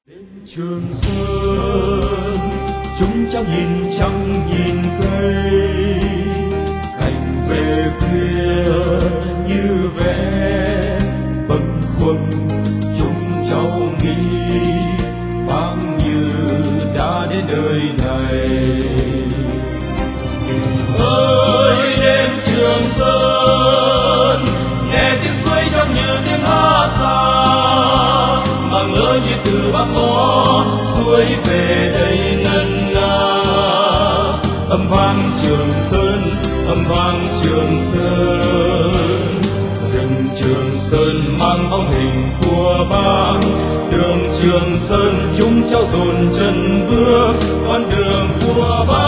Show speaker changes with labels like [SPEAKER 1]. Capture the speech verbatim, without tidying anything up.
[SPEAKER 1] Trường Sơn chúng cháu nhìn trăng nhìn cây, cảnh về khuya như vẽ bâng khuâng. Chúng cháu nghĩ bao như đã đến đời này. Ơi đêm Trường Sơn, nghe tiếng suối trong như tiếng hát xa, mà ngỡ như từ Bắc Có suối về đây ngân nga. Âm vang Trường Sơn, âm vang Trường Sơn, rừng Trường Sơn mang bóng hình của Bác. Đường Trường Sơn chúng cháu dồn chân bước con đường của Bác.